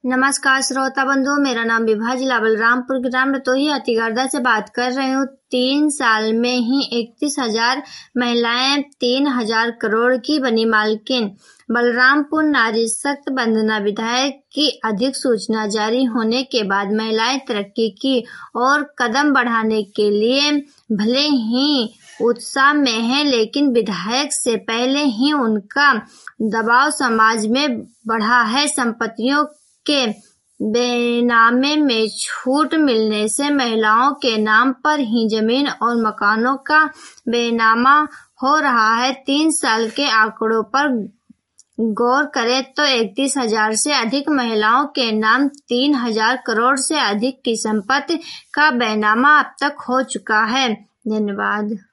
नमस्कार श्रोता बंधु, मेरा नाम विभा, जिला बलरामपुर, ग्राम रतोही, अतिगर्दा से बात कर रही हूँ। 3 साल में ही 31,000 महिलाएं 3,000 करोड़ की बनी मालकिन। बलरामपुर नारी शक्ति वंदना विधायक की अधिक सूचना जारी होने के बाद महिलाएं तरक्की की और कदम बढ़ाने के लिए भले ही उत्साह में है, लेकिन विधायक से पहले ही उनका दबाव समाज में बढ़ा है। संपत्तियों के बेनामे में छूट मिलने से महिलाओं के नाम पर ही जमीन और मकानों का बेनामा हो रहा है। 3 साल के आंकड़ों पर गौर करें तो 31,000 से अधिक महिलाओं के नाम 3,000 करोड़ से अधिक की संपत्ति का बेनामा अब तक हो चुका है। धन्यवाद।